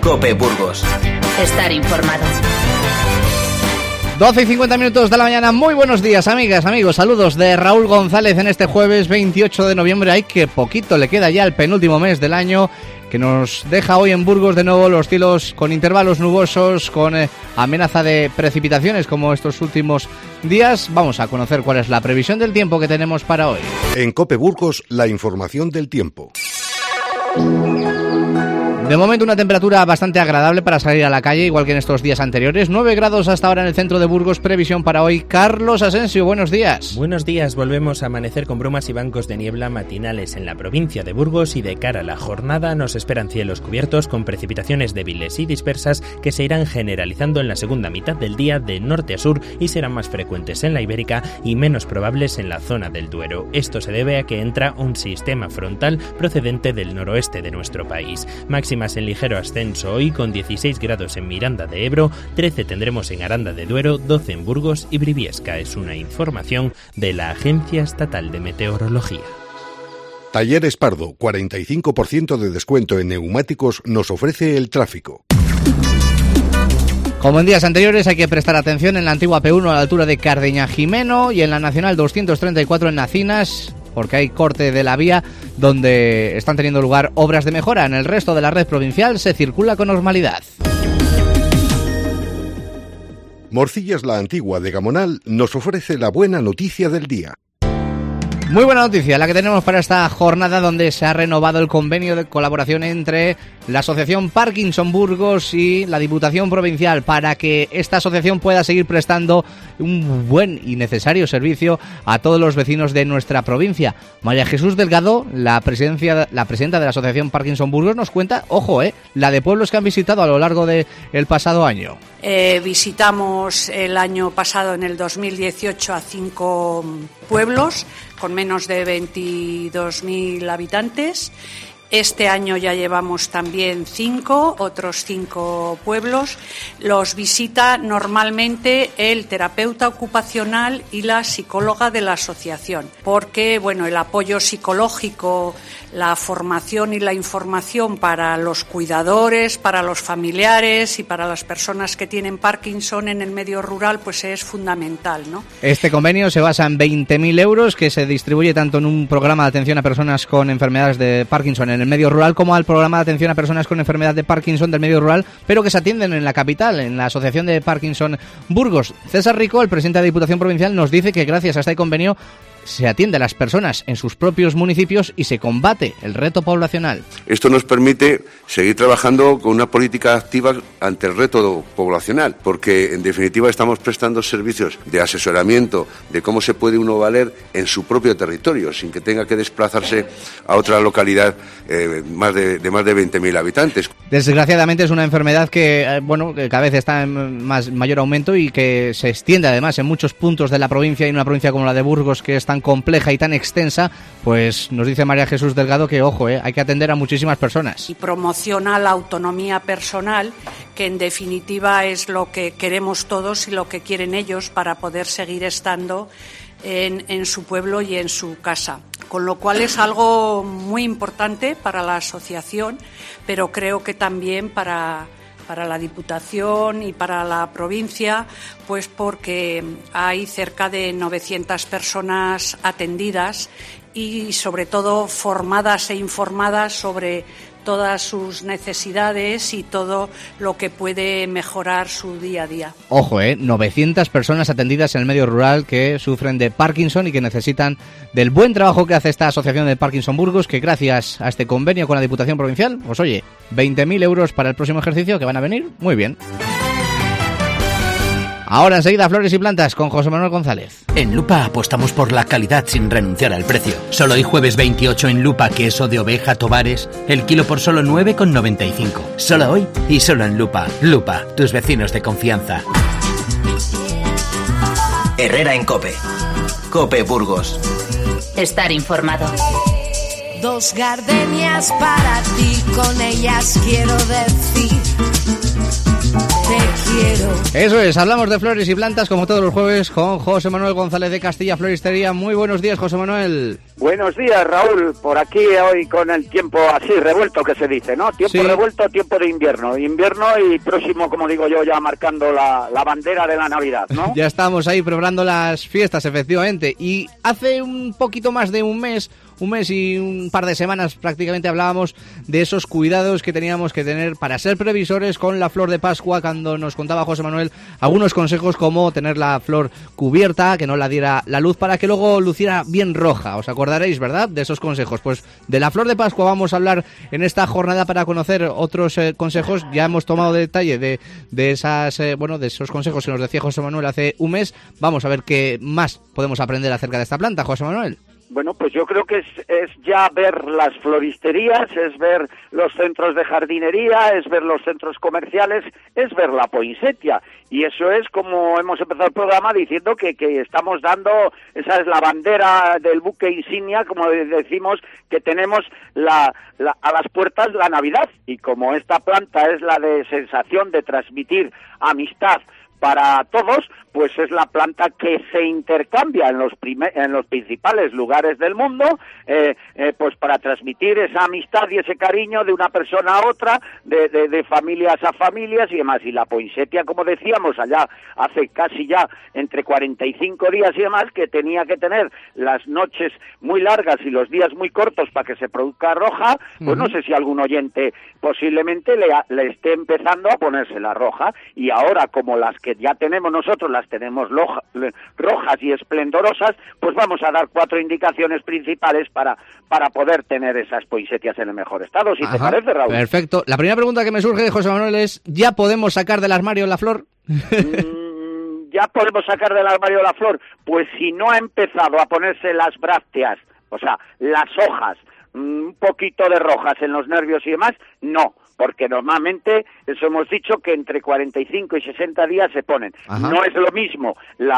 COPE Burgos. Estar informado. 12:50 de la mañana. Muy buenos días, amigas, amigos. Saludos de Raúl González en este jueves 28 de noviembre. Ay, que poquito le queda ya el penúltimo mes del año, que nos deja hoy en Burgos de nuevo los cielos con intervalos nubosos, con amenaza de precipitaciones como estos últimos días. Vamos a conocer cuál es la previsión del tiempo que tenemos para hoy. En COPE Burgos, la información del tiempo. De momento una temperatura bastante agradable para salir a la calle, igual que en estos días anteriores. 9 grados hasta ahora en el centro de Burgos. Previsión para hoy. Carlos Asensio, buenos días. Buenos días. Volvemos a amanecer con brumas y bancos de niebla matinales en la provincia de Burgos, y de cara a la jornada nos esperan cielos cubiertos con precipitaciones débiles y dispersas que se irán generalizando en la segunda mitad del día de norte a sur y serán más frecuentes en la Ibérica y menos probables en la zona del Duero. Esto se debe a que entra un sistema frontal procedente del noroeste de nuestro país. Máximas en ligero ascenso hoy con 16 grados en Miranda de Ebro, 13 tendremos en Aranda de Duero, 12 en Burgos y Briviesca. Es una información de la Agencia Estatal de Meteorología. Talleres Pardo, 45% de descuento en neumáticos nos ofrece el tráfico. Como en días anteriores, hay que prestar atención en la antigua P1 a la altura de Cardeña Jimeno y en la Nacional 234 en Nacinas, porque hay corte de la vía donde están teniendo lugar obras de mejora. En el resto de la red provincial se circula con normalidad. Morcillas la Antigua de Gamonal nos ofrece la buena noticia del día. Muy buena noticia la que tenemos para esta jornada, donde se ha renovado el convenio de colaboración entre la Asociación Parkinson Burgos y la Diputación Provincial para que esta asociación pueda seguir prestando un buen y necesario servicio a todos los vecinos de nuestra provincia. María Jesús Delgado, la presidenta de la Asociación Parkinson Burgos, nos cuenta, ojo, la de pueblos que han visitado a lo largo del pasado año. Visitamos el año pasado, en el 2018, a 5 pueblos con menos de 22.000 habitantes. Este año ya llevamos también otros 5 pueblos. Los visita normalmente el terapeuta ocupacional y la psicóloga de la asociación, porque el apoyo psicológico, la formación y la información para los cuidadores, para los familiares y para las personas que tienen Parkinson en el medio rural, pues es fundamental, ¿no? Este convenio se basa en 20.000 euros que se distribuye tanto en un programa de atención a personas con enfermedades de Parkinson en el medio rural como al programa de atención a personas con enfermedad de Parkinson del medio rural, pero que se atienden en la capital, en la Asociación de Parkinson Burgos. César Rico, el presidente de la Diputación Provincial, nos dice que gracias a este convenio se atiende a las personas en sus propios municipios y se combate el reto poblacional. Esto nos permite seguir trabajando con una política activa ante el reto poblacional, porque en definitiva estamos prestando servicios de asesoramiento de cómo se puede uno valer en su propio territorio, sin que tenga que desplazarse a otra localidad de más de 20.000 habitantes. Desgraciadamente es una enfermedad que cada vez está en mayor aumento y que se extiende además en muchos puntos de la provincia, y en una provincia como la de Burgos, que es tan compleja y tan extensa, pues nos dice María Jesús Delgado que, hay que atender a muchísimas personas. Y promociona la autonomía personal, que en definitiva es lo que queremos todos y lo que quieren ellos para poder seguir estando en su pueblo y en su casa. Con lo cual es algo muy importante para la asociación, pero creo que también para la Diputación y para la provincia, pues porque hay cerca de 900 personas atendidas y sobre todo formadas e informadas sobre todas sus necesidades y todo lo que puede mejorar su día a día. 900 personas atendidas en el medio rural que sufren de Parkinson y que necesitan del buen trabajo que hace esta Asociación de Parkinson Burgos, que gracias a este convenio con la Diputación Provincial, 20.000 euros para el próximo ejercicio que van a venir muy bien. Ahora enseguida Flores y Plantas con José Manuel González. En Lupa apostamos por la calidad sin renunciar al precio. Solo hoy jueves 28 en Lupa, queso de oveja Tobares, el kilo por solo 9,95. Solo hoy y solo en Lupa. Lupa, tus vecinos de confianza. Herrera en COPE. COPE Burgos. Estar informado. 2 gardenias para ti, con ellas quiero decir Eso es, hablamos de flores y plantas como todos los jueves con José Manuel González de Castilla Floristería. Muy buenos días, José Manuel. Buenos días, Raúl. Por aquí hoy con el tiempo así revuelto que se dice, ¿no? Tiempo revuelto, tiempo de invierno. Invierno y próximo, como digo yo, ya marcando la bandera de la Navidad, ¿no? Ya estamos ahí preparando las fiestas, efectivamente. Y hace un poquito más de un mes y un par de semanas prácticamente hablábamos de esos cuidados que teníamos que tener para ser previsores con la flor de Pascua, cuando nos contaba José Manuel algunos consejos como tener la flor cubierta, que no la diera la luz para que luego luciera bien roja. Os acordaréis, ¿verdad?, de esos consejos. Pues de la flor de Pascua vamos a hablar en esta jornada para conocer otros consejos. Ya hemos tomado detalle de esos consejos que nos decía José Manuel hace un mes. Vamos a ver qué más podemos aprender acerca de esta planta, José Manuel. Bueno, pues yo creo que es ya ver las floristerías, es ver los centros de jardinería, es ver los centros comerciales, es ver la poinsettia. Y eso es como hemos empezado el programa diciendo que estamos dando, esa es la bandera del buque insignia, como decimos, que tenemos a las puertas la Navidad. Y como esta planta es la de sensación de transmitir amistad para todos, pues es la planta que se intercambia en los principales lugares del mundo, pues para transmitir esa amistad y ese cariño de una persona a otra, de familias a familias y demás. Y la poinsettia, como decíamos allá hace casi ya entre 45 días y demás, que tenía que tener las noches muy largas y los días muy cortos para que se produzca roja, pues no sé si algún oyente posiblemente le esté empezando a ponerse la roja. Y ahora, como las que ya tenemos nosotros, las tenemos rojas y esplendorosas, pues vamos a dar 4 indicaciones principales para poder tener esas poinsettias en el mejor estado, si te parece, Raúl. Perfecto. La primera pregunta que me surge de José Manuel es, ¿ya podemos sacar del armario la flor? ¿Ya podemos sacar del armario la flor? Pues si no ha empezado a ponerse las brácteas, o sea, las hojas, un poquito de rojas en los nervios y demás, no. Porque normalmente, eso hemos dicho, que entre 45 y 60 días se ponen. No es lo mismo,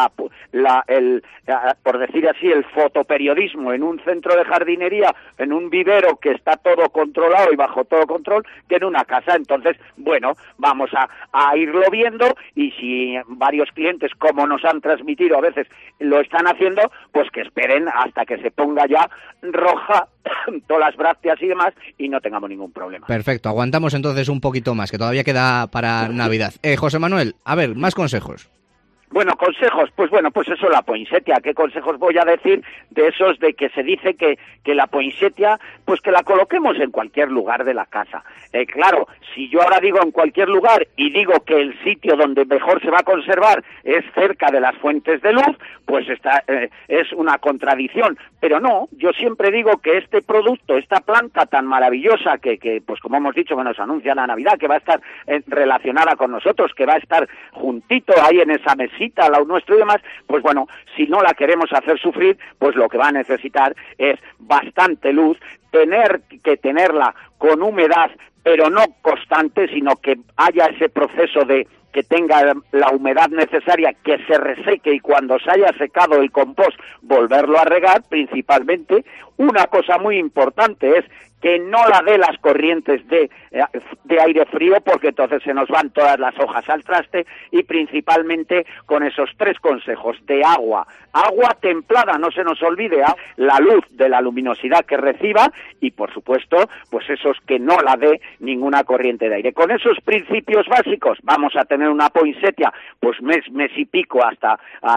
por decir así, el fotoperiodismo en un centro de jardinería, en un vivero que está todo controlado y bajo todo control, que en una casa. Entonces, bueno, vamos a irlo viendo, y si varios clientes, como nos han transmitido a veces, lo están haciendo, pues que esperen hasta que se ponga ya roja todas las brácteas y demás y no tengamos ningún problema. Perfecto, aguantamos entonces un poquito más, que todavía queda para Navidad. José Manuel, a ver, más consejos. Bueno, consejos, pues eso, la poinsettia. ¿Qué consejos voy a decir de esos de que se dice que la poinsettia, pues que la coloquemos en cualquier lugar de la casa? Claro, si yo ahora digo en cualquier lugar y digo que el sitio donde mejor se va a conservar es cerca de las fuentes de luz, pues es una contradicción. Pero no, yo siempre digo que este producto, esta planta tan maravillosa que pues como hemos dicho, que nos anuncia la Navidad, que va a estar relacionada con nosotros, que va a estar juntito ahí en esa mesita, la nuestro y demás, pues bueno, si no la queremos hacer sufrir, pues lo que va a necesitar es bastante luz, tener que tenerla con humedad, pero no constante, sino que haya ese proceso de que tenga la humedad necesaria, que se reseque, y cuando se haya secado el compost, volverlo a regar. Principalmente, una cosa muy importante es que no la dé las corrientes de aire frío, porque entonces se nos van todas las hojas al traste. Y principalmente con esos 3 consejos de agua templada, no se nos olvide, la luz de la luminosidad que reciba, y por supuesto, pues esos que no la dé ninguna corriente de aire. Con esos principios básicos vamos a tener una poinsettia, pues mes y pico hasta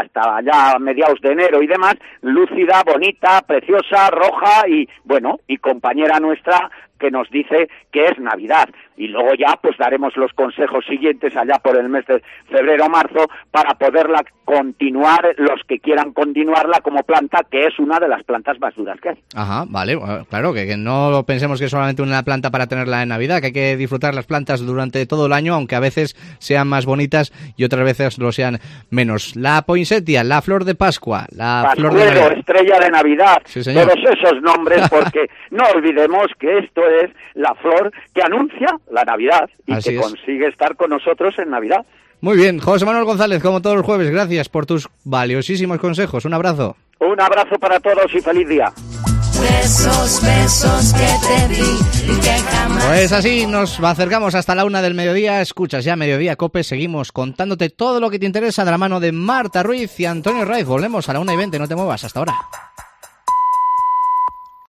ya mediados de enero y demás, lúcida, bonita, preciosa, roja y bueno, y compañera nuestra, que nos dice que es Navidad. Y luego ya pues daremos los consejos siguientes allá por el mes de febrero o marzo para poderla continuar, los que quieran continuarla como planta, que es una de las plantas más duras que hay. Vale, claro, que no pensemos que es solamente una planta para tenerla en Navidad, que hay que disfrutar las plantas durante todo el año, aunque a veces sean más bonitas y otras veces lo sean menos. La poinsettia, la flor de Pascua, flor de Navidad, estrella de Navidad, sí, señor. Todos esos nombres, porque no olvidemos que esto es la flor que anuncia la Navidad y así que consigue estar con nosotros en Navidad. Muy bien, José Manuel González, como todos los jueves, gracias por tus valiosísimos consejos. Un abrazo. Un abrazo para todos y feliz día. de esos besos que te di y que jamás... Pues así nos acercamos hasta la 1 del mediodía. Escuchas ya Mediodía Cope. Seguimos contándote todo lo que te interesa de la mano de Marta Ruiz y Antonio Raiz. Volvemos a la 1:20. No te muevas. Hasta ahora.